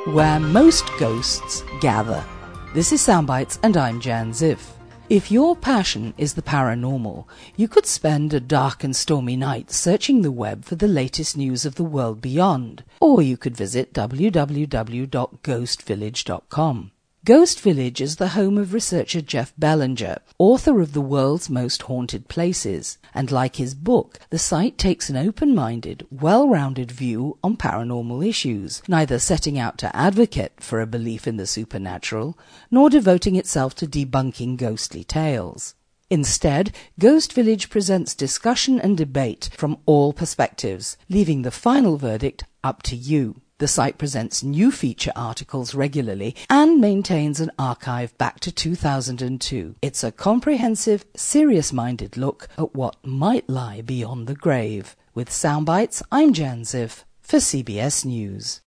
where most ghosts gather. This is Soundbites and I'm Jan Ziff. If your passion is the paranormal, you could spend a dark and stormy night searching the web for the latest news of the world beyond, or you could visit www.ghostvillage.com. Ghost Village is the home of researcher Jeff Bellinger, author of The World's Most Haunted Places, and like his book, the site takes an open-minded, well-rounded view on paranormal issues, neither setting out to advocate for a belief in the supernatural, nor devoting itself to debunking ghostly tales. Instead, Ghost Village presents discussion and debate from all perspectives, leaving the final verdict up to you. The site presents new feature articles regularly and maintains an archive back to 2002. It's a comprehensive, serious-minded look at what might lie beyond the grave. With Soundbites, I'm Jan Ziff for CBS News.